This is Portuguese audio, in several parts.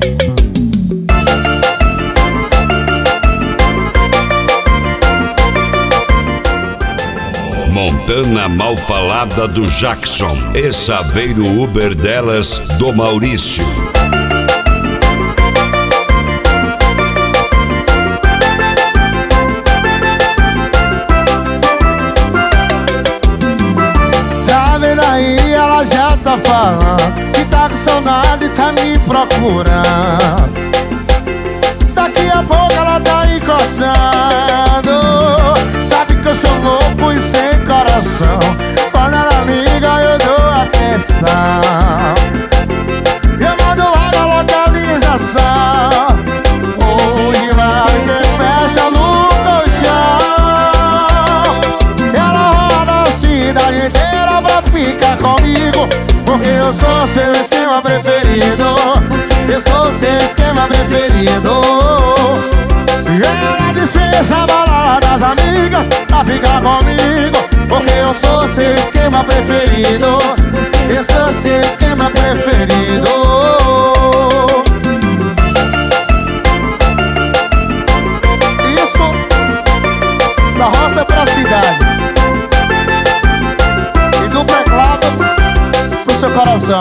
Montana Malfalada do Jackson e Saveiro Uber delas do Maurício. Tá vendo aí, ela já tá falando que tá com saudade, tá me procurando. Daqui a pouco ela tá encostando. Sabe que eu sou louco e sem coração. Quando ela liga eu dou atenção. Eu mando logo a localização. Hoje vai ter festa no colchão. Ela roda a cidade inteira pra ficar comigo, porque eu sou seu esquema preferido. Eu sou seu esquema preferido. E ela dispensa a balada das amigas pra ficar comigo, porque eu sou seu esquema preferido. Eu sou seu esquema preferido. Isso da roça pra cidade e do teclado pro seu coração.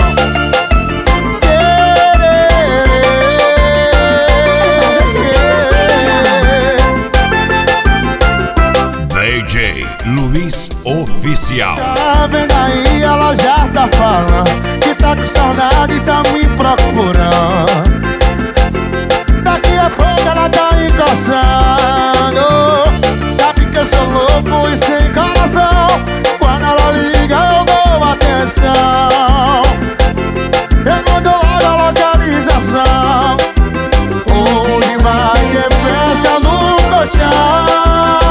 DJ Luiz Oficial. Tá vendo aí, ela já tá falando que tá com saudade e tá me procurando. Daqui a pouco ela tá encostando. Sabe que eu sou louco e sem coração. Quando ela liga eu dou atenção. Eu mando logo a localização. Hoje vai ter festa no colchão.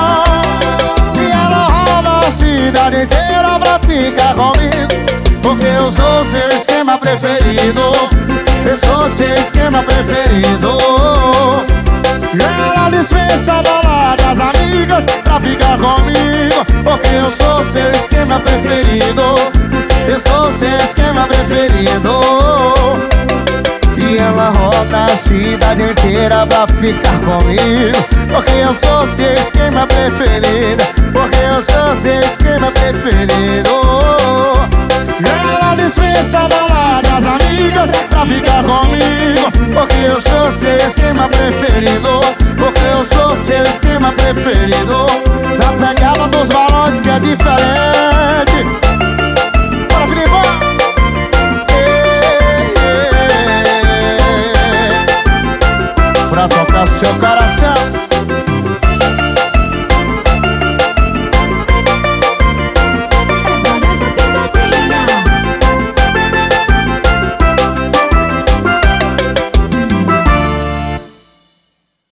Cidade inteira pra ficar comigo, porque eu sou seu esquema preferido. Eu sou seu esquema preferido. E ela dispensa a balada das amigas pra ficar comigo, porque eu sou seu esquema preferido. Eu sou seu esquema preferido. E ela roda a cidade inteira pra ficar comigo, porque eu sou seu esquema preferido. Porque eu sou seu esquema preferido. E ela dispensa a balada das amigas pra ficar comigo, porque eu sou seu esquema preferido. Porque eu sou seu esquema preferido. Na pegada dos balões que é diferente. Bora, Filipão! Pra tocar seu coração.